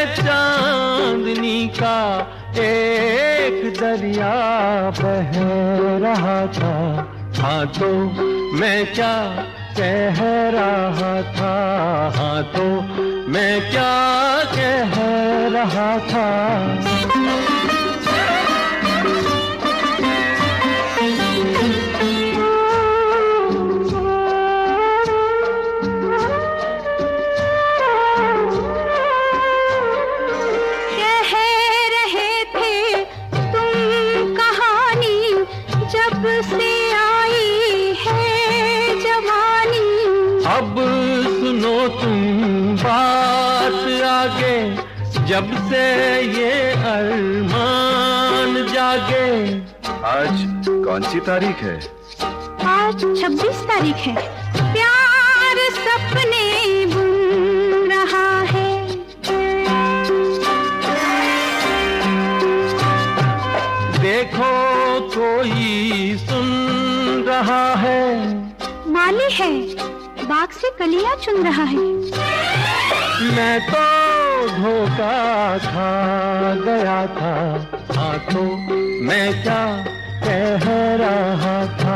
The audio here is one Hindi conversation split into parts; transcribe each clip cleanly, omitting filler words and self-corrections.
चांदनी का एक दरिया बह रहा था। हाँ तो मैं क्या कह रहा था, हाँ तो मैं क्या कह रहा था। अब सुनो तुम बात आगे, जब से ये अरमान जागे। आज कौन सी तारीख है? आज 26 तारीख है। प्यार सपने बुन रहा है। देखो कोई सुन रहा है। माली है, बाग से कलियां चुन रहा है। मैं तो धोखा खा गया था। हाँ तो मैं क्या कह रहा था।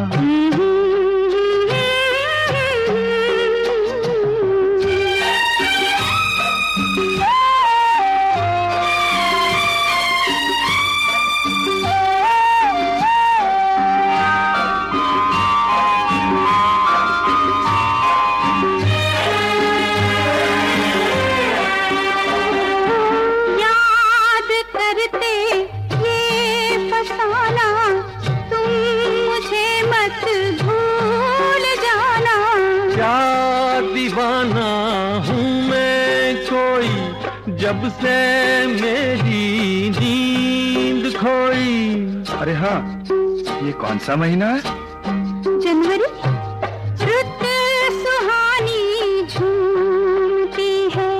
दीवाना हूँ मैं कोई, जब से मेरी नींद खोई। अरे हाँ, ये कौन सा महीना है? जनवरी। रुत सुहानी झूमती है।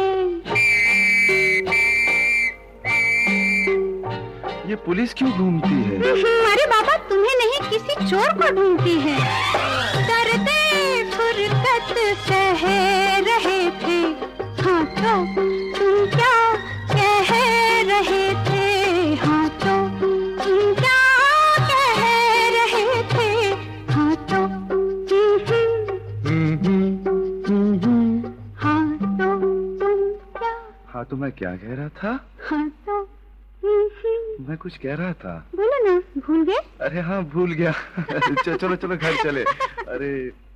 ये पुलिस क्यों घूमती है? अरे बाबा, तुम्हें नहीं, किसी चोर को ढूंढती है। डरते फुरकत सह रहे थे। हाँ तो तुम क्या कह रहे थे, हाँ तो तुम क्या कह रहे थे, हाँ तो हाँ तो तुम क्या। हाँ तो मैं क्या कह रहा था? हाँ तो मैं कुछ कह रहा था। बोलो ना, भूल गए? अरे हाँ, भूल गया। चलो चलो घर चले। अरे